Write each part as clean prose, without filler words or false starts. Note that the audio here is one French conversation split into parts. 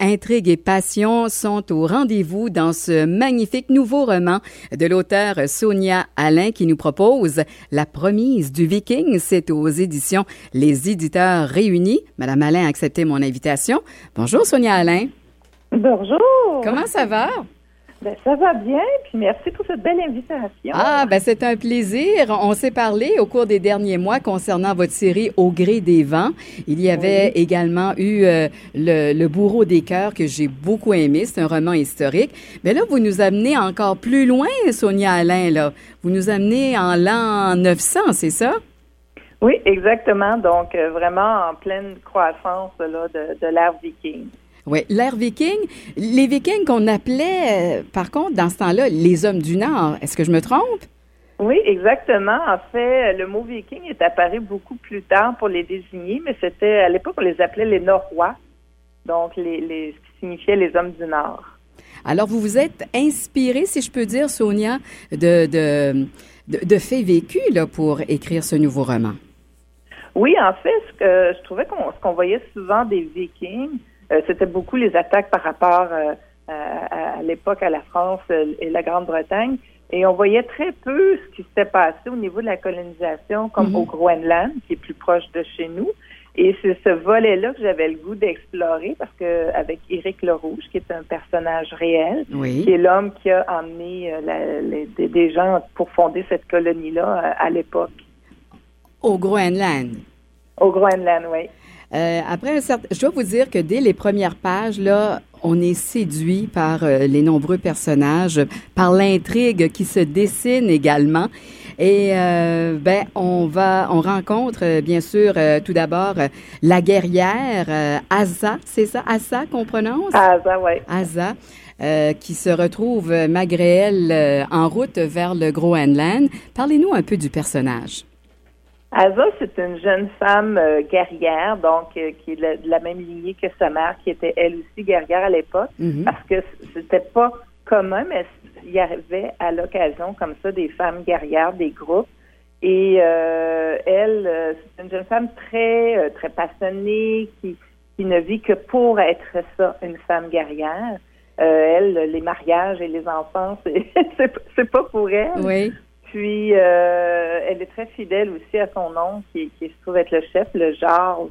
intrigue et passion sont au rendez-vous dans ce magnifique nouveau roman de l'auteure Sonia Allain qui nous propose La Promise du Viking. C'est aux éditions Les Éditeurs Réunis. Madame Allain a accepté mon invitation. Bonjour Sonia Allain. Bonjour. Comment ça va? Ben, ça va bien, puis merci pour cette belle invitation. Ah, ben c'est un plaisir. On s'est parlé au cours des derniers mois concernant votre série Au gré des vents. Il y avait également eu le Bourreau des cœurs que j'ai beaucoup aimé. C'est un roman historique. Mais là, vous nous amenez encore plus loin, Sonia Allain, là. Vous nous amenez en l'an 900, c'est ça? Oui, exactement. Donc, vraiment en pleine croissance là, de l'ère viking. Oui, l'ère viking. Les vikings qu'on appelait, par contre, dans ce temps-là, les hommes du Nord. Est-ce que je me trompe? Oui, exactement. En fait, le mot viking est apparu beaucoup plus tard pour les désigner, mais c'était, à l'époque, on les appelait les Norrois. Donc, ce qui signifiait les hommes du Nord. Alors, vous vous êtes inspirée, si je peux dire, Sonia, de faits vécus là, pour écrire ce nouveau roman. Oui, en fait, je trouvais ce qu'on voyait souvent des vikings, c'était beaucoup les attaques par rapport à l'époque à la France et la Grande-Bretagne. Et on voyait très peu ce qui s'était passé au niveau de la colonisation, comme au Groenland, qui est plus proche de chez nous. Et c'est ce volet-là que j'avais le goût d'explorer parce que avec Éric Le Rouge, qui est un personnage réel, qui est l'homme qui a emmené des gens pour fonder cette colonie-là à l'époque. Au Groenland. Au Groenland, oui. Après je dois vous dire que dès les premières pages, là, on est séduit par les nombreux personnages, par l'intrigue qui se dessine également. Et on rencontre bien sûr tout d'abord la guerrière Asa, c'est ça, Asa qu'on prononce? Asa, oui. Asa. Qui se retrouve malgré elle en route vers le Groenland. Parlez-nous un peu du personnage. Asa, c'est une jeune femme guerrière, donc qui est de la même lignée que sa mère, qui était elle aussi guerrière à l'époque, parce que c'était pas commun, mais il y avait à l'occasion comme ça des femmes guerrières, des groupes. Et elle, c'est une jeune femme très très passionnée, qui ne vit que pour être ça, une femme guerrière. Elle, les mariages et les enfants, c'est pas pour elle. Oui. Puis, elle est très fidèle aussi à son oncle, qui se trouve être le chef, le jarl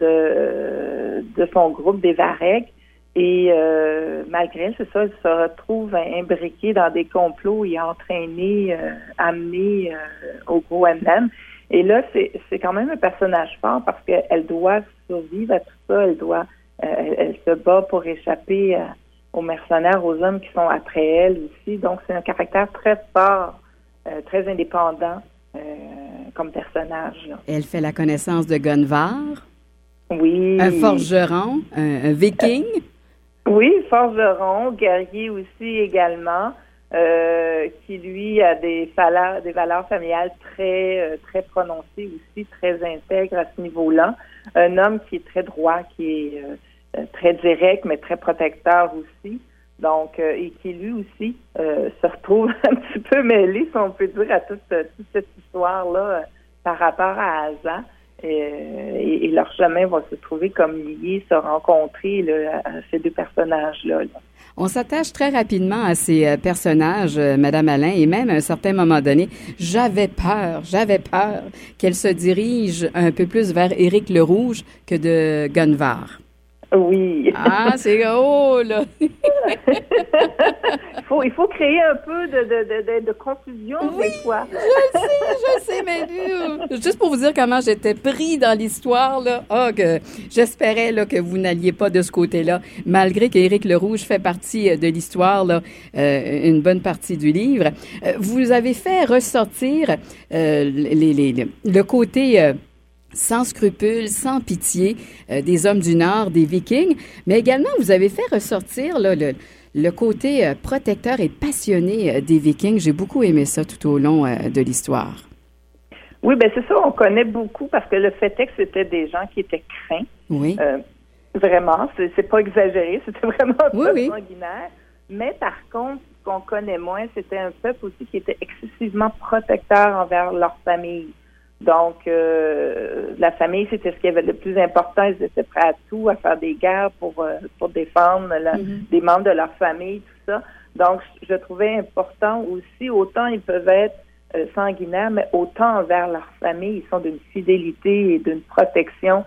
de son groupe des Varegs. Et malgré elle, c'est ça, elle se retrouve imbriquée dans des complots et entraînée, amenée au Groenland. Et là, c'est quand même un personnage fort parce qu'elle doit survivre à tout ça. Elle se bat pour échapper aux mercenaires, aux hommes qui sont après elle aussi. Donc, c'est un caractère très fort. Très indépendant comme personnage. Là. Elle fait la connaissance de Gunvar. Oui. Un forgeron, un viking. Oui, forgeron, guerrier aussi également, qui lui a des valeurs familiales très très prononcées aussi, très intègres à ce niveau-là. Un homme qui est très droit, qui est très direct, mais très protecteur aussi. Donc, et qui lui aussi se retrouve un petit peu mêlé, si on peut dire, à toute cette histoire-là par rapport à Asa. Et leur chemin va se trouver comme liés, se rencontrer là, à ces deux personnages-là. Là. On s'attache très rapidement à ces personnages, Madame Allain, et même à un certain moment donné, j'avais peur qu'elle se dirige un peu plus vers Éric Le Rouge que de Gunvar. Oui. Ah, c'est gros, là. Il faut créer un peu de confusion des fois. Je sais, mais juste pour vous dire comment j'étais pris dans l'histoire, là, que j'espérais là, que vous n'alliez pas de ce côté-là, malgré qu'Éric Le Rouge fait partie de l'histoire, là, une bonne partie du livre. Vous avez fait ressortir le côté... sans scrupules, sans pitié, des hommes du Nord, des Vikings, mais également, vous avez fait ressortir là, le côté protecteur et passionné des Vikings. J'ai beaucoup aimé ça tout au long de l'histoire. Oui, bien c'est ça, on connaît beaucoup parce que le fait est que c'était des gens qui étaient craints. Oui. Vraiment, c'est pas exagéré, c'était vraiment un peuple sanguinaire. Mais par contre, ce qu'on connaît moins, c'était un peuple aussi qui était excessivement protecteur envers leur famille. Donc, la famille, c'était ce qui avait le plus important. Ils étaient prêts à tout, à faire des guerres pour défendre des membres de leur famille, tout ça. Donc, je trouvais important aussi, autant ils peuvent être sanguinaires, mais autant envers leur famille, ils sont d'une fidélité et d'une protection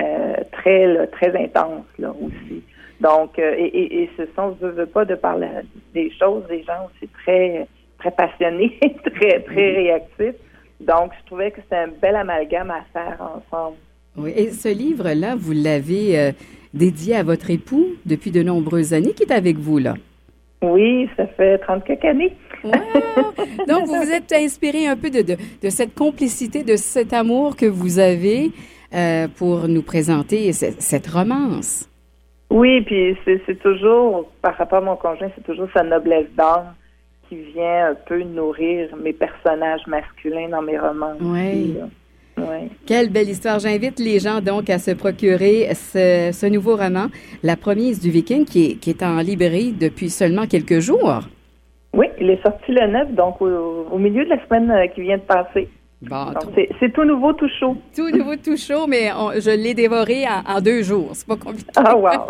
très intense là aussi. Donc, et ce sont, je veux pas de parler des choses, des gens aussi très passionnés, très réactifs. Donc, je trouvais que c'était un bel amalgame à faire ensemble. Oui, et ce livre-là, vous l'avez dédié à votre époux depuis de nombreuses années, qui est avec vous, là. Oui, ça fait 30 quelques années. Wow! Donc, vous vous êtes inspiré un peu de cette complicité, de cet amour que vous avez pour nous présenter cette romance. Oui, puis c'est toujours, par rapport à mon conjoint, c'est toujours sa noblesse d'âme qui vient un peu nourrir mes personnages masculins dans mes romans. Oui. Oui. Quelle belle histoire. J'invite les gens donc à se procurer ce nouveau roman, La Promise du Viking, qui est en librairie depuis seulement quelques jours. Oui, il est sorti le 9, donc au milieu de la semaine qui vient de passer. Bon, donc, c'est tout nouveau, tout chaud. Tout nouveau, tout chaud, mais je l'ai dévoré en 2 jours. C'est pas compliqué. Ah, wow!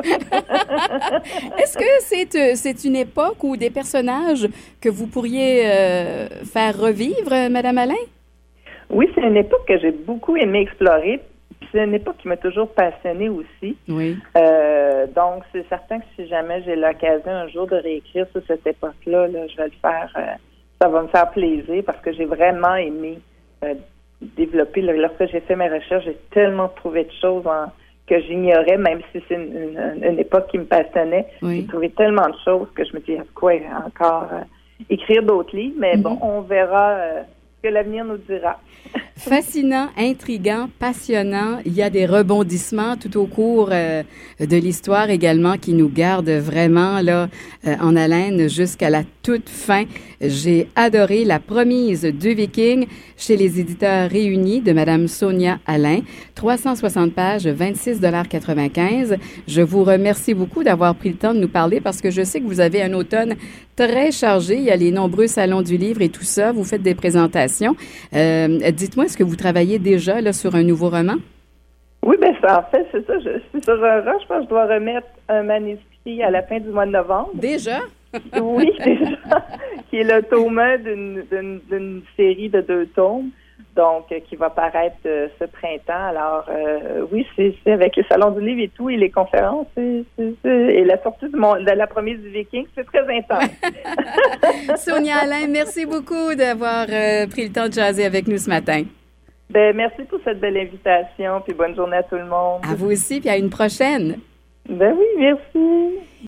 Est-ce que c'est une époque ou des personnages que vous pourriez faire revivre, Madame Alain? Oui, c'est une époque que j'ai beaucoup aimé explorer. C'est une époque qui m'a toujours passionnée aussi. Oui. Donc, c'est certain que si jamais j'ai l'occasion un jour de réécrire sur cette époque-là, là, je vais le faire. Ça va me faire plaisir parce que j'ai vraiment aimé développer. Lorsque j'ai fait mes recherches, j'ai tellement trouvé de choses que j'ignorais, même si c'est une époque qui me passionnait. Oui. J'ai trouvé tellement de choses que je me dis, quoi encore écrire d'autres livres? Mais bon, on verra ce que l'avenir nous dira. Fascinant, intriguant, passionnant. Il y a des rebondissements tout au cours de l'histoire également qui nous gardent vraiment là en haleine jusqu'à la toute fin. J'ai adoré La Promise du Viking chez les éditeurs Réunis de Madame Sonia Alain. 360 pages, 26,95 $. Je vous remercie beaucoup d'avoir pris le temps de nous parler parce que je sais que vous avez un automne très chargé. Il y a les nombreux salons du livre et tout ça. Vous faites des présentations. Dites-moi, est-ce que vous travaillez déjà là, sur un nouveau roman? Oui, bien, en fait, c'est ça. Je suis sur un rush. Je pense que je dois remettre un manuscrit à la fin du mois de novembre. Déjà? Oui, déjà. Qui est le tome 1 d'une série de 2 tomes. Donc, qui va paraître ce printemps. Alors, oui, c'est avec le Salon du livre et tout, et les conférences, et la sortie de La Promise du Viking, c'est très intense. Sonia Alain, merci beaucoup d'avoir pris le temps de jaser avec nous ce matin. Ben, merci pour cette belle invitation, puis bonne journée à tout le monde. À vous aussi, puis à une prochaine. Ben oui, merci.